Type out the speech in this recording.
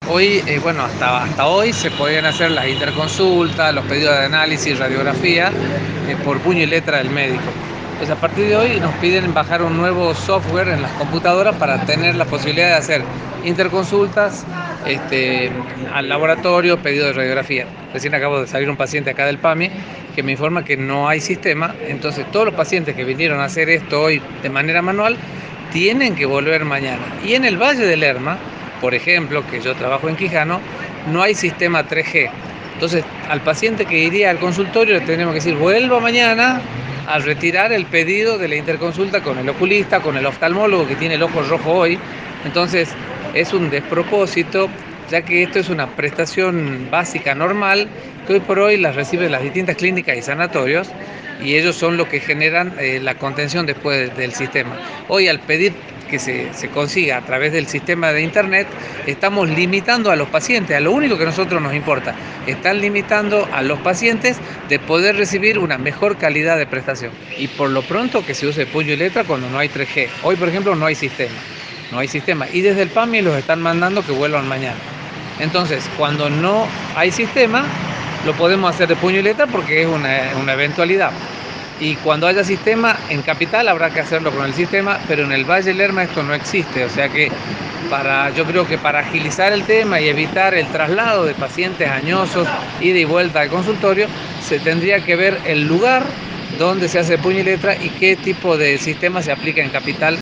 Hoy, bueno, hasta hoy se podían hacer las interconsultas, los pedidos de análisis, radiografía, por puño y letra del médico. Pues a partir de hoy nos piden bajar un nuevo software en las computadoras para tener la posibilidad de hacer interconsultas, este, al laboratorio, pedido de radiografía. Recién acabo de salir un paciente acá del PAMI que me informa que no hay sistema, entonces todos los pacientes que vinieron a hacer esto hoy de manera manual tienen que volver mañana. Y en el Valle del Lerma, por ejemplo, que yo trabajo en Quijano, no hay sistema 3G. Entonces, al paciente que iría al consultorio le tenemos que decir, vuelva mañana a retirar el pedido de la interconsulta con el oculista, con el oftalmólogo que tiene el ojo rojo hoy. Entonces, es un despropósito, ya que esto es una prestación básica normal que hoy por hoy las reciben las distintas clínicas y sanatorios, y ellos son los que generan la contención después del sistema. Hoy, al pedir que se consiga a través del sistema de internet, estamos limitando a los pacientes, a lo único que a nosotros nos importa, están limitando a los pacientes de poder recibir una mejor calidad de prestación. Y por lo pronto que se use puño y letra cuando no hay 3G. Hoy, por ejemplo, no hay sistema. No hay sistema. Y desde el PAMI los están mandando que vuelvan mañana. Entonces, cuando no hay sistema, lo podemos hacer de puño y letra porque es una eventualidad. Y cuando haya sistema, en Capital habrá que hacerlo con el sistema, pero en el Valle Lerma esto no existe. O sea que yo creo que para agilizar el tema y evitar el traslado de pacientes añosos, ida y vuelta al consultorio, se tendría que ver el lugar donde se hace puño y letra y qué tipo de sistema se aplica en Capital.